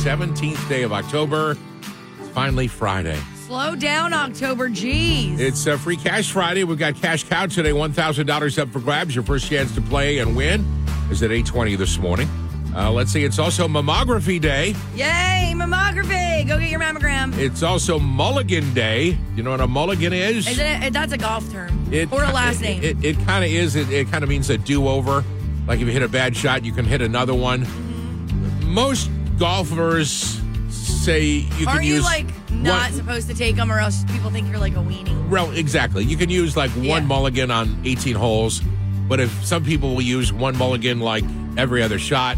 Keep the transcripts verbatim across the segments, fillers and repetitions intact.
seventeenth day of October. It's finally Friday. Slow down, October. Jeez. It's uh, Free Cash Friday. We've got Cash Cow today. one thousand dollars up for grabs. Your first chance to play and win is at eight twenty this morning. Uh, let's see. It's also Mammography Day. Yay, mammography. Go get your mammogram. It's also Mulligan Day. You know what a mulligan is? Is it, that's a golf term. It, or a last name. It, it, it kind of is. It, it kind of means a do-over. Like if you hit a bad shot, you can hit another one. Mm-hmm. Most golfers say you can Aren't use... Are you, like, not one, supposed to take them or else people think you're like a weenie? Well, exactly. You can use like one yeah. mulligan on eighteen holes. But if some people will use one mulligan like every other shot,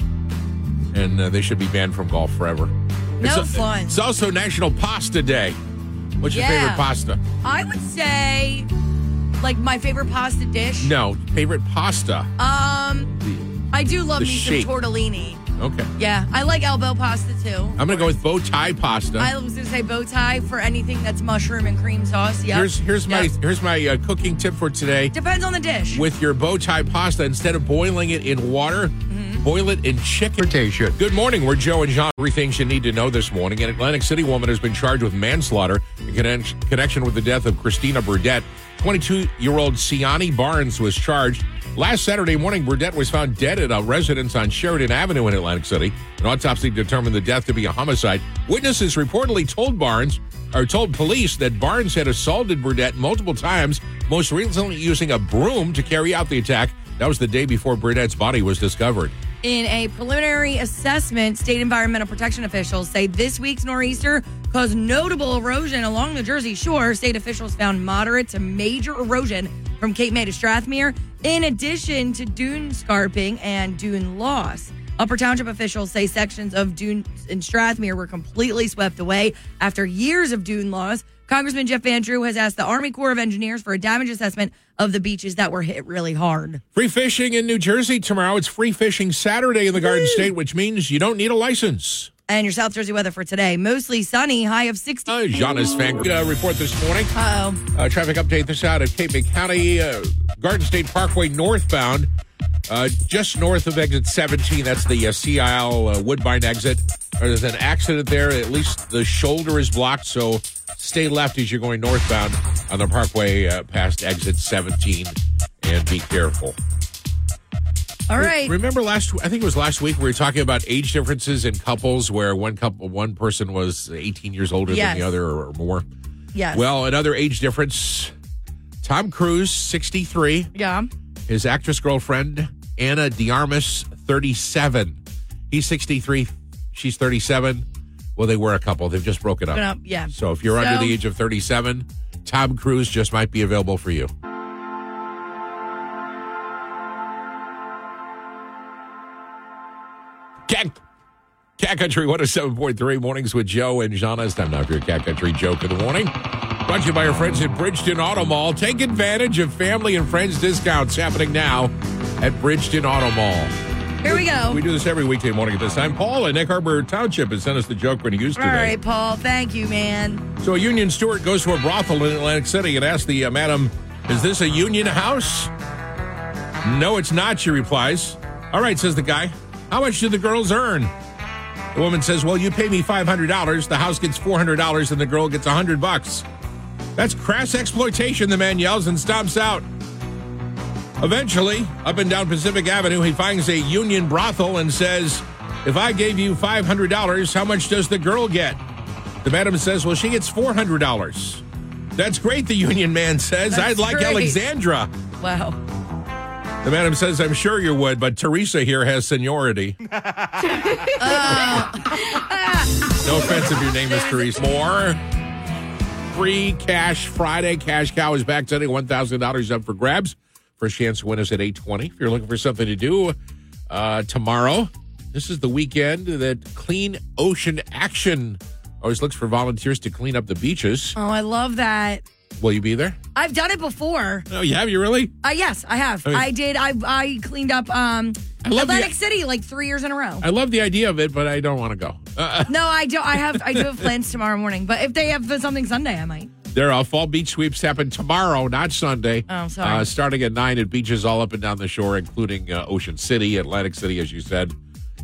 and uh, they should be banned from golf forever. No it's, fun. It's also National Pasta Day. What's your yeah. favorite pasta? I would say, like, my favorite pasta dish. No, favorite pasta. Um, the, I do love me shape. some tortellini. Okay. Yeah, I like elbow pasta, too. I'm going to go with bow tie pasta. I was going to say bow tie for anything that's mushroom and cream sauce. Yep. Here's here's yep. my here's my uh, cooking tip for today. Depends on the dish. With your bow tie pasta, instead of boiling it in water, mm-hmm. boil it in chicken. Good morning. We're Joe and John. Three things you need to know this morning. An Atlantic City woman has been charged with manslaughter in connection with the death of Christina Burdett. twenty-two-year-old Siani Barnes was charged. Last Saturday morning, Burdett was found dead at a residence on Sheridan Avenue in Atlantic City. An autopsy determined the death to be a homicide. Witnesses reportedly told Barnes, or told police that Barnes had assaulted Burdett multiple times, most recently using a broom to carry out the attack. That was the day before Burdett's body was discovered. In a preliminary assessment, state environmental protection officials say this week's nor'easter caused notable erosion along the Jersey Shore. State officials found moderate to major erosion from Cape May to Strathmere, in addition to dune scarping and dune loss. Upper Township officials say sections of dune in Strathmere were completely swept away after years of dune loss. Congressman Jeff Van Drew has asked the Army Corps of Engineers for a damage assessment of the beaches that were hit really hard. Free fishing in New Jersey tomorrow. It's Free Fishing Saturday in the Garden Woo. State, which means you don't need a license. And your South Jersey weather for today. Mostly sunny, high of sixty. Uh, Gianna's fan uh, report this morning. Uh-oh. Uh, traffic update this out at Cape May County, uh, Garden State Parkway northbound, uh, just north of exit seventeen. That's the uh, Sea Isle uh, Woodbine exit. There's an accident there. At least the shoulder is blocked, so stay left as you're going northbound on the parkway uh, past exit seventeen, and be careful. All right. Remember last? I think it was last week we were talking about age differences in couples, where one couple, one person was eighteen years older yes. than the other, or more. Yes. Well, another age difference. Tom Cruise, sixty-three. Yeah. His actress girlfriend Anna de Armas, thirty-seven. He's sixty-three. She's thirty-seven. Well, they were a couple. They've just broken up. up yeah. So if you're so, under the age of thirty-seven, Tom Cruise just might be available for you. Cat, Cat Country one oh seven point three, mornings with Joe and Jana. It's time now for your Cat Country joke of the morning. Brought to you by our friends at Bridgeton Auto Mall. Take advantage of family and friends discounts happening now at Bridgeton Auto Mall. Here we go. We do this every weekday morning at this time. Paul in Egg Harbor Township has sent us the joke we're going to use today. All right, Paul. Thank you, man. So a union steward goes to a brothel in Atlantic City and asks the uh, madam, is this a union house? No, it's not, she replies. All right, says the guy. How much do the girls earn? The woman says, well, you pay me five hundred dollars, the house gets four hundred dollars, and the girl gets one hundred bucks. That's crass exploitation, the man yells and stomps out. Eventually, up and down Pacific Avenue, he finds a union brothel and says, if I gave you five hundred dollars, how much does the girl get? The madam says, well, she gets four hundred dollars. That's great, the union man says. That's I'd like great. Alexandra. Wow. The madam says, I'm sure you would, but Teresa here has seniority. uh. No offense if your name is Teresa. More Free Cash Friday. Cash Cow is back today. one thousand dollars up for grabs. First chance to win is at eight twenty. If you're looking for something to do uh, tomorrow, this is the weekend that Clean Ocean Action always looks for volunteers to clean up the beaches. Oh, I love that. Will you be there? I've done it before. Oh, you have? You really? Uh, yes, I have. I, mean, I did. I I cleaned up um, Atlantic the, City like three years in a row. I love the idea of it, but I don't want to go. Uh, no, I don't. I have. I do have plans tomorrow morning. But if they have something Sunday, I might. Their uh, fall beach sweeps happen tomorrow, not Sunday. Oh, sorry. Uh, starting at nine at beaches all up and down the shore, including uh, Ocean City, Atlantic City, as you said.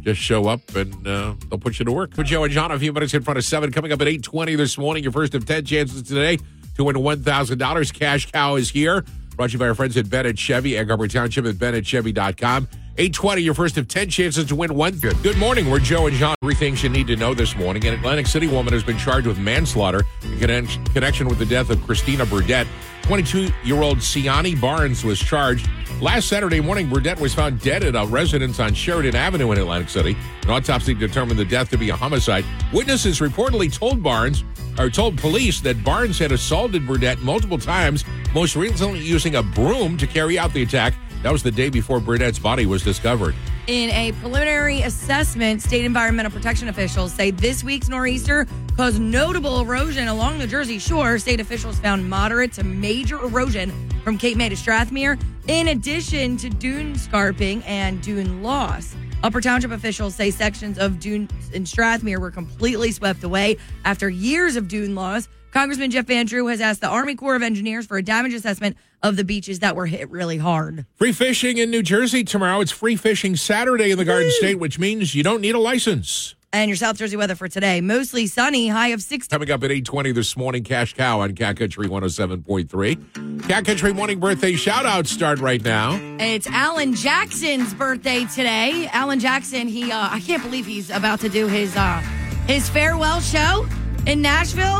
Just show up and uh, they'll put you to work. With Joe and John, a few minutes in front of seven. Coming up at eight twenty this morning, your first of ten chances today to win one thousand dollars. Cash Cow is here. Brought to you by our friends at Bennett Chevy, Egg Harbor Township at bennett chevy dot com. eight twenty, your first of ten chances to win one. Good. Good morning. We're Joe and John. Three things you need to know this morning. An Atlantic City woman has been charged with manslaughter in connection with the death of Christina Burdett. twenty-two-year-old Siani Barnes was charged. Last Saturday morning, Burdett was found dead at a residence on Sheridan Avenue in Atlantic City. An autopsy determined the death to be a homicide. Witnesses reportedly told Barnes, or told police, that Barnes had assaulted Burdett multiple times, most recently using a broom to carry out the attack. That was the day before Burdett's body was discovered. In a preliminary assessment, state environmental protection officials say this week's nor'easter caused notable erosion along the Jersey Shore. State officials found moderate to major erosion from Cape May to Strathmere, in addition to dune scarping and dune loss. Upper Township officials say sections of dunes in Strathmere were completely swept away after years of dune loss. Congressman Jeff Van Drew has asked the Army Corps of Engineers for a damage assessment of the beaches that were hit really hard. Free fishing in New Jersey tomorrow. It's Free Fishing Saturday in the Garden State, which means you don't need a license. And your South Jersey weather for today. Mostly sunny, high of sixty. Coming up at eight twenty this morning, Cash Cow on Cat Country one oh seven point three. Cat Country morning birthday shout-outs start right now. It's Alan Jackson's birthday today. Alan Jackson, he uh, I can't believe he's about to do his uh, his farewell show in Nashville.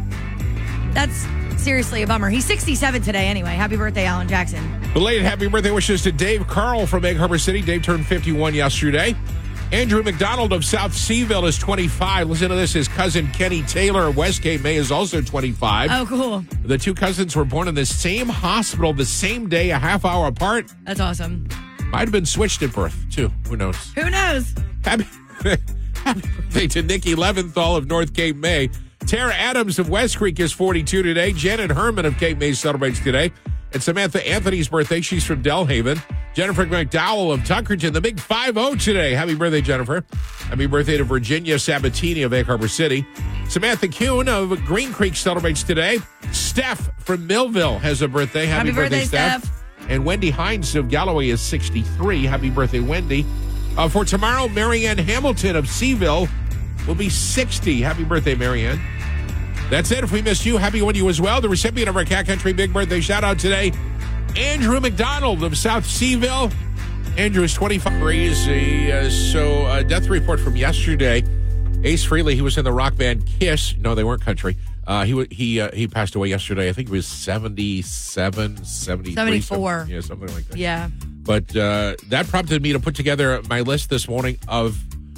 That's seriously a bummer. He's sixty-seven today anyway. Happy birthday, Alan Jackson. Belated happy birthday wishes to Dave Carl from Egg Harbor City. Dave turned fifty-one yesterday. Andrew McDonald of South Seaville is twenty-five. Listen to this. His cousin Kenny Taylor of West Cape May is also twenty-five. Oh, cool. The two cousins were born in the same hospital the same day, a half hour apart. That's awesome. Might have been switched at birth, too. Who knows? Who knows? Happy, happy birthday to Nikki Leventhal of North Cape May. Tara Adams of West Creek is forty-two today. Janet Herman of Cape May celebrates today. It's Samantha Anthony's birthday. She's from Delhaven. Jennifer McDowell of Tuckerton, the big five oh today. Happy birthday, Jennifer. Happy birthday to Virginia Sabatini of Egg Harbor City. Samantha Kuhn of Green Creek celebrates today. Steph from Millville has a birthday. Happy, Happy birthday, birthday Steph. Steph. And Wendy Hines of Galloway is sixty-three. Happy birthday, Wendy. Uh, for tomorrow, Marianne Hamilton of Seaville will be sixty. Happy birthday, Marianne. That's it. If we missed you, happy one you as well. The recipient of our Cat Country Big Birthday shout-out today, Andrew McDonald of South Seaville. Andrew is twenty-five. Crazy. Uh, so, uh, death report from yesterday. Ace Frehley, he was in the rock band Kiss. No, they weren't country. Uh, he he uh, he passed away yesterday. I think he was seventy-seven, seventy-three. seventy-four. Something, yeah, something like that. Yeah. But uh, that prompted me to put together my list this morning of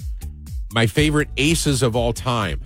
my favorite aces of all time.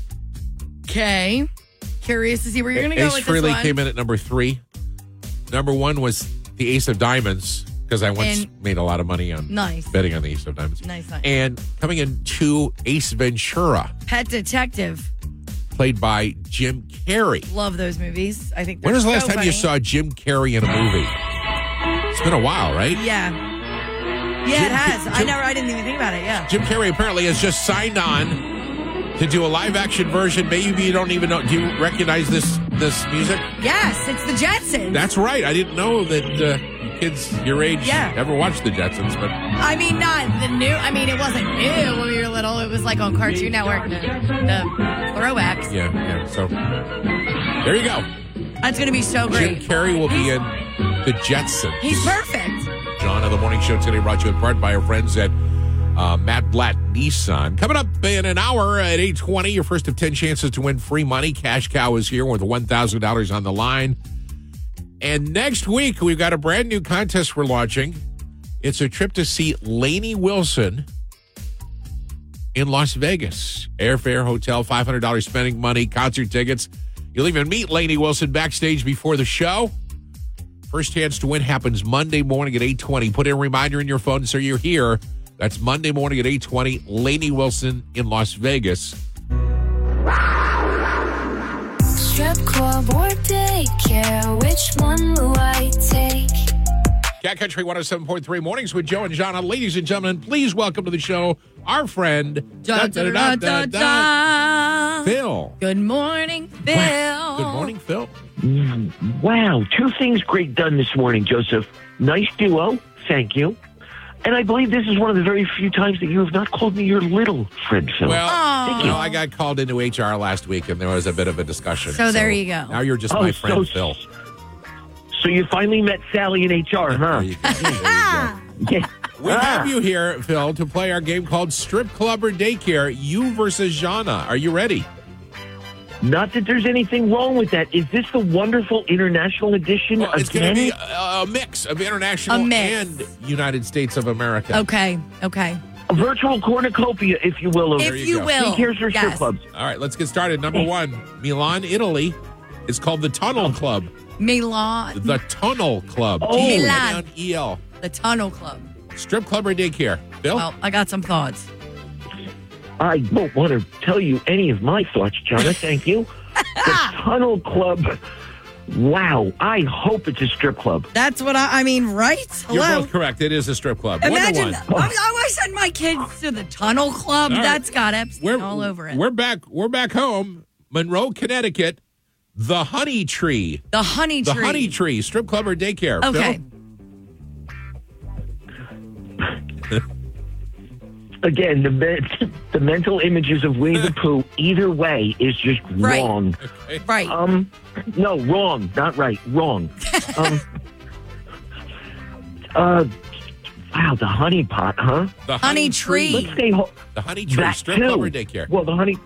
Okay. Curious to see where you're going to go Ace with Frehley this one. came in at number three. Number one was the Ace of Diamonds, because I once and made a lot of money on nice. betting on the Ace of Diamonds. Nice, nice. And coming in two, Ace Ventura. Pet Detective. Played by Jim Carrey. Love those movies. I think When was the last so time funny. you saw Jim Carrey in a movie? It's been a while, right? Yeah. Yeah, Jim, it has. Jim, I never, I didn't even think about it, yeah. Jim Carrey apparently has just signed on to do a live-action version. Maybe you don't even know. Do you recognize this this music? Yes, it's the Jetsons. That's right. I didn't know that uh, kids your age yeah. ever watched the Jetsons. But I mean, not the new. I mean, it wasn't new when we were little. It was like on Cartoon Network, the, the throwbacks. Yeah, yeah. So there you go. That's going to be so great. Jim Carrey will He's, be in the Jetsons. He's perfect. John of the Morning Show today brought to you in part by our friends at Uh, Matt Blatt Nissan. Coming up in an hour at eight twenty, your first of ten chances to win free money. Cash Cow is here with one thousand dollars on the line. And next week, we've got a brand new contest we're launching. It's a trip to see Lainey Wilson in Las Vegas. Airfare, hotel, five hundred dollars spending money, concert tickets. You'll even meet Lainey Wilson backstage before the show. First chance to win happens Monday morning at eight twenty. Put in a reminder in your phone so you're here. That's Monday morning at eight twenty, Lainey Wilson in Las Vegas. Strip club or daycare, which one will I take? Cat Country one oh seven point three Mornings with Joe and John. Ladies and gentlemen, please welcome to the show our friend, da, da, da, da, da, da. Phil. Good morning, Phil. Wow. Good morning, Phil. Wow, two things great done this morning, Joseph. Nice duo, thank you. And I believe this is one of the very few times that you have not called me your little friend, Phil. Well, Aw. well, I got called into H R last week, and there was a bit of a discussion. So there you go. Now you're just Oh, my friend, so- Phil. So you finally met Sally in H R, huh? There you go. There you go. Yeah. We have you here, Phil, to play our game called Strip Club or Daycare, you versus Jana. Are you ready? Not that there's anything wrong with that. Is this the wonderful international edition Well, it's going again? to be a, a mix of international A mix. and United States of America. Okay, okay. A virtual cornucopia, if you will. Of If you you go. will. Daycares or strip Yes. clubs. All right, let's get started. Number one, Milan, Italy. It's called the Tunnel Club. Milan, The Tunnel Club. Oh. T U N Milan. N E L. the Tunnel Club. Strip club or daycare? Bill? Well, I got some thoughts. I don't want to tell you any of my thoughts, Jana. Thank you. The Tunnel Club. Wow. I hope it's a strip club. That's what I, I mean, right? You're Hello? both correct. It is a strip club. Imagine, One to I, one. I send my kids to the Tunnel Club. All right. That's got Epstein all over it. We're back. We're back home, Monroe, Connecticut. The Honey Tree. The Honey The Tree. Honey Tree. Strip club or daycare? Okay. Phil? Again, the me- the mental images of Winnie the Pooh, either way, is just Right. wrong. Okay. Right. Um, no, wrong. Not right. Wrong. Um, uh, wow, the honey pot, huh? The Honey Tree. Let's say ho- The Honey Tree. that Strip too. club or daycare? Well, the honey,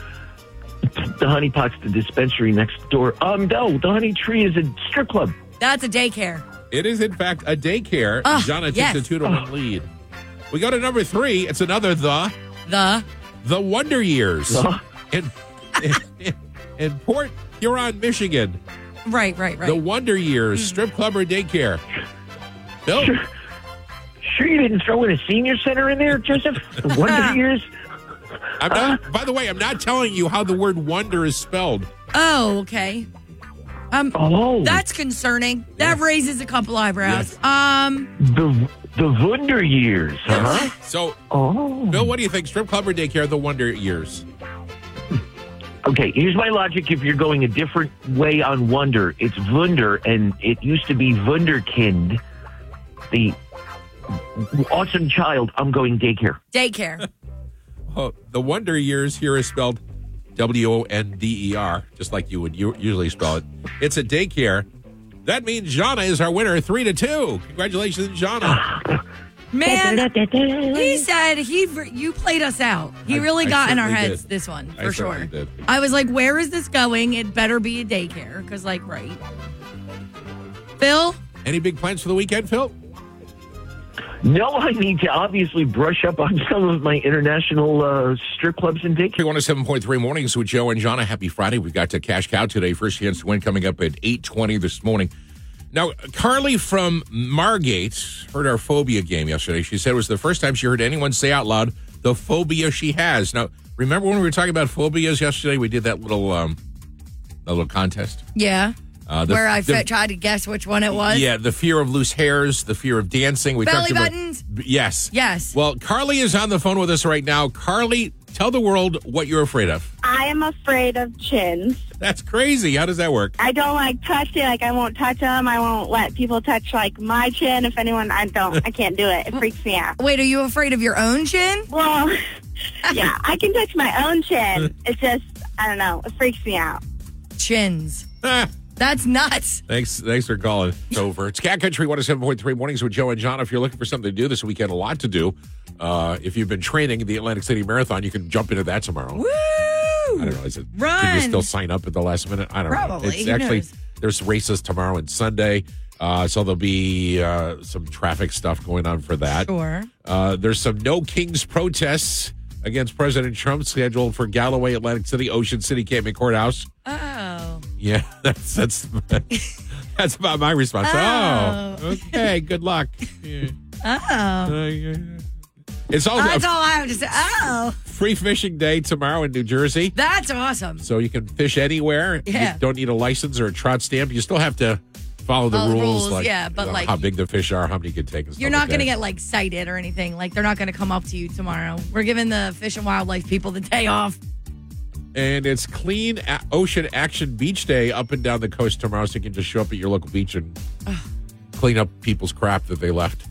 the honey pot's the dispensary next door. Um, no, the honey tree is a strip club. That's a daycare. It is, in fact, a daycare. Ah, Jana takes yes. a two to one lead. We go to number three. It's another the The the Wonder Years Huh? in, in, in Port Huron, Michigan. right, right, right. The Wonder Years. Strip club or daycare? Bill? Sure, sure you didn't throw in a senior center in there, Joseph? The Wonder Years? I'm not, by the way, I'm not telling you how the word wonder is spelled. oh, okay. Um, Oh, that's concerning. That Yeah. raises a couple eyebrows. Yes. Um, the the Wonder Years, huh? So, Oh. Bill, what do you think? Strip club or daycare? The Wonder Years. Okay, here's my logic. If you're going a different way on Wonder, it's Wunder, and it used to be Wunderkind, the awesome child. I'm going daycare. daycare. Oh, the Wonder Years here is spelled W O N D E R, just like you would u- usually spell it. It's a daycare. That means Jana is our winner, three to two. Congratulations, Jana. Man, he said he you played us out. He I- really I got in our certainly heads did. this one I for certainly sure. did. I was like, where is this going? It better be a daycare because, like, right. Phil, Any big plans for the weekend, Phil? No, I need to obviously brush up on some of my international uh, strip clubs and daycare. K one oh seven point three mornings with Joe and Jana. Happy Friday. We've got to Cash Cow today. First chance to win coming up at eight twenty this morning. Now, Carly from Margate heard our phobia game yesterday. She said it was the first time she heard anyone say out loud the phobia she has. Now, remember when we were talking about phobias yesterday? We did that little um, that little contest. yeah, Uh, the- where I the- fe- tried to guess which one it was. Yeah, the fear of loose hairs, the fear of dancing. We Belly talked about, buttons? Yes. Yes. Well, Carly is on the phone with us right now. Carly, tell the world what you're afraid of. I am afraid of chins. That's crazy. How does that work? I don't like touching. Like I won't touch them. I won't let people touch like my chin. If anyone, I don't. I can't do it. It freaks me out. Wait, are you afraid of your own chin? Well, yeah, I can touch my own chin. It's just I don't know. It freaks me out. Chins. Ah, That's nuts. thanks, thanks for calling. It's over. It's Cat Country one oh seven point three mornings with Joe and John. If you're looking for something to do this weekend, a lot to do. Uh, if you've been training the Atlantic City Marathon, you can jump into that tomorrow. Woo! I don't know. Is it? Run. Can you still sign up at the last minute? I don't Probably. know. It's Who actually knows? there's races tomorrow and Sunday, uh, so there'll be uh, some traffic stuff going on for that. Sure. Uh, there's some No Kings protests against President Trump scheduled for Galloway, Atlantic City, Ocean City, Camping Courthouse. Oh. Yeah, that's that's that's about my response. Oh, Oh. okay. Good luck. Yeah. Oh. Uh, yeah. It's also That's a all I have to say. Oh. free fishing day tomorrow in New Jersey. That's awesome. So you can fish anywhere. Yeah. You don't need a license or a trout stamp. You still have to follow the Follow the rules, rules, like, yeah, but, you know, like- how big the fish are, how many you can take. And stuff You're not like going to that. get like cited or anything. Like they're not going to come up to you tomorrow. We're giving the Fish and Wildlife people the day off. And it's Clean A- Ocean Action Beach Day up and down the coast tomorrow, so you can just show up at your local beach and clean up people's crap that they left there.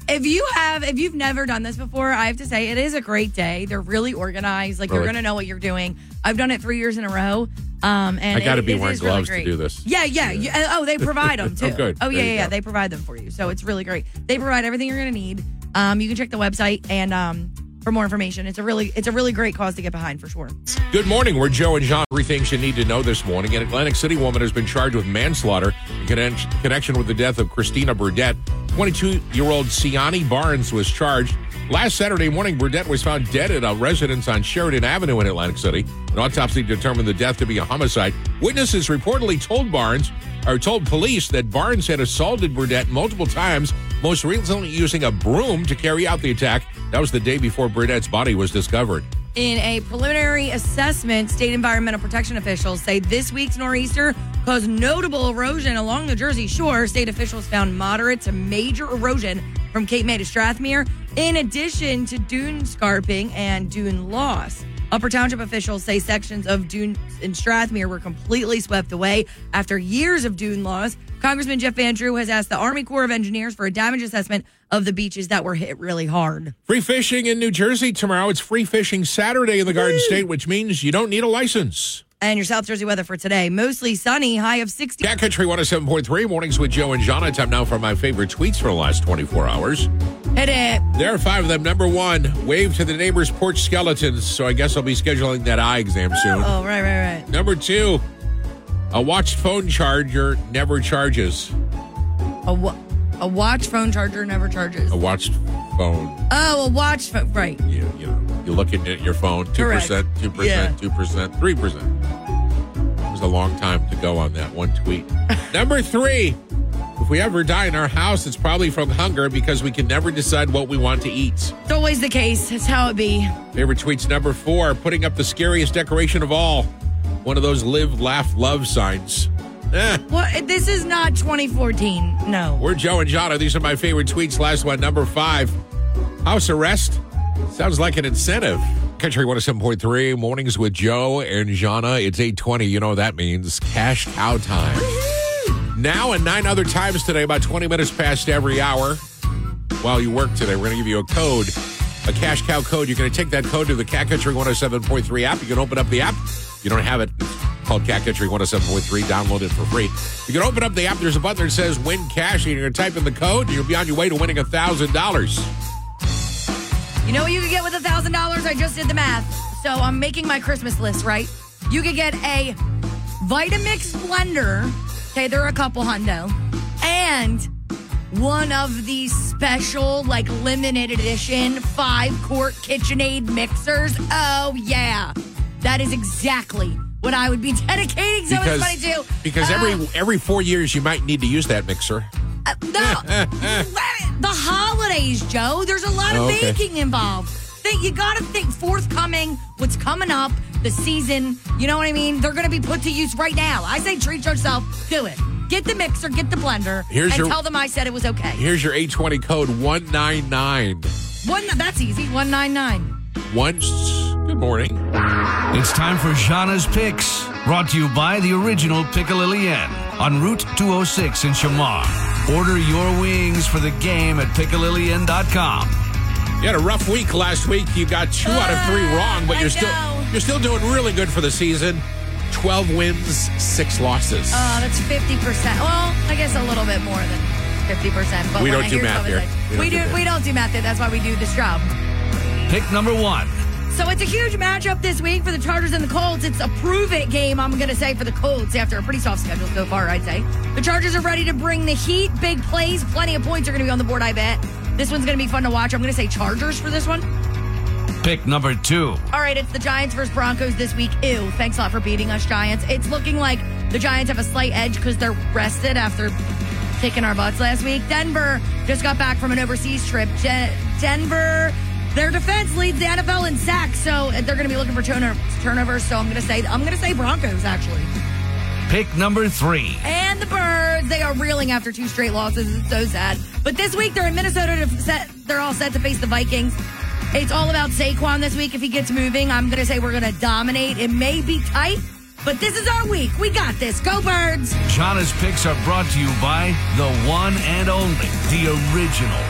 If you have, if you've never done this before, I have to say it is a great day. They're really organized. Like, Really? you're going to know what you're doing. I've done it three years in a row. Um, and I got to it- be it wearing is really gloves to great. do this. Yeah, yeah. You- oh, they provide them too. Oh, good. Oh, There yeah, you yeah, yeah. go. They provide them for you. So it's really great. They provide everything you're going to need. Um, you can check the website and um, for more information. It's a really, it's a really great cause to get behind for sure. Good morning. We're Joe and John. Three things you need to know this morning. An Atlantic City woman has been charged with manslaughter in connection connection with the death of Christina Burdett. twenty-two-year-old Siani Barnes was charged. Last Saturday morning, Burdett was found dead at a residence on Sheridan Avenue in Atlantic City. An autopsy determined the death to be a homicide. Witnesses reportedly told Barnes, or told police, that Barnes had assaulted Burdett multiple times, most recently using a broom to carry out the attack. That was the day before Burdett's body was discovered. In a preliminary assessment, state environmental protection officials say this week's nor'easter caused notable erosion along the Jersey Shore. State officials found moderate to major erosion from Cape May to Strathmere, in addition to dune scarping and dune loss. Upper Township officials say sections of dune in Strathmere were completely swept away after years of dune loss. Congressman Jeff Van Drew has asked the Army Corps of Engineers for a damage assessment of the beaches that were hit really hard. Free fishing in New Jersey tomorrow. It's Free Fishing Saturday in the Garden State, which means you don't need a license. And your South Jersey weather for today, mostly sunny, high of sixty. Cat Country one oh seven point three, mornings with Joe and John. Time now for my favorite tweets for the last twenty-four hours. Hit it. There are five of them. Number one, wave to the neighbor's porch skeletons. So I guess I'll be scheduling that eye exam soon. Oh, right, right, right. Number two, a watched phone charger never charges. A, wa- a watch phone charger never charges. A watched phone. Oh, a watch phone. Right. You, you know, you're looking at your phone, two percent, two percent, two percent, three percent. It was a long time to go on that one tweet. Number three, if we ever die in our house, it's probably from hunger because we can never decide what we want to eat. It's always the case. It's how it be. Favorite tweets number four, putting up the scariest decoration of all. One of those live, laugh, love signs. Eh. What? This is not twenty fourteen. No. We're Joe and Jana. These are my favorite tweets. Last one, number five, house arrest. Sounds like an incentive. Country one oh seven point three, mornings with Joe and Jana. It's eight twenty. You know what that means. Cash cow time. Now and nine other times today, about twenty minutes past every hour. While you work today, we're going to give you a code, a cash cow code. You're going to take that code to the Cat Country one oh seven point three app. You can open up the app. If you don't have it, it's called Cat Country one oh seven point three. Download it for free. You can open up the app. There's a button that says win cash. And you're going to type in the code, and you'll be on your way to winning one thousand dollars. You know what you could get with one thousand dollars? I just did the math. So I'm making my Christmas list, right? You could get a Vitamix blender. Okay, they're a couple hundo. And one of these special, like, limited edition five-quart KitchenAid mixers. Oh, yeah. That is exactly what I would be dedicating so much money to. Because Uh, every every four years, you might need to use that mixer. Uh, no, the holidays, Joe. There's a lot of Oh, okay. baking involved. Think you got to think forthcoming, what's coming up, the season. You know what I mean? They're going to be put to use right now. I say treat yourself. Do it. Get the mixer, get the blender, Here's and your- tell them I said it was okay. Here's your eight twenty code one nine nine. One. That's easy. one nine nine. One. Good morning. It's time for Jana's Picks, brought to you by the original Piccalilli Inn on Route two oh six in Shamar. Order your wings for the game at piccalilli inn dot com. You had a rough week last week. You got two out of three wrong, but I you're still know. you're still doing really good for the season. twelve wins, six losses. Oh, that's fifty percent. Well, I guess a little bit more than fifty percent. But We when don't I do hear math some of here. it, We don't We do do. math. We don't do math. here. That's why we do this job. Pick number one. So it's a huge matchup this week for the Chargers and the Colts. It's a prove-it game, I'm going to say, for the Colts after a pretty soft schedule so far, I'd say. The Chargers are ready to bring the heat. Big plays. Plenty of points are going to be on the board, I bet. This one's going to be fun to watch. I'm going to say Chargers for this one. Pick number two. All right, it's the Giants versus Broncos this week. Ew, thanks a lot for beating us, Giants. It's looking like the Giants have a slight edge because they're rested after kicking our butts last week. Denver just got back from an overseas trip. Je- Denver... Their defense leads the N F L in sacks, so they're going to be looking for turno- turnovers. So I'm going to say I'm going to say Broncos actually. Pick number three. And the Birds, they are reeling after two straight losses. It's so sad. But this week they're in Minnesota to set. They're all set to face the Vikings. It's all about Saquon this week. If he gets moving, I'm going to say we're going to dominate. It may be tight, but this is our week. We got this. Go Birds! Jana's Picks are brought to you by the one and only, the original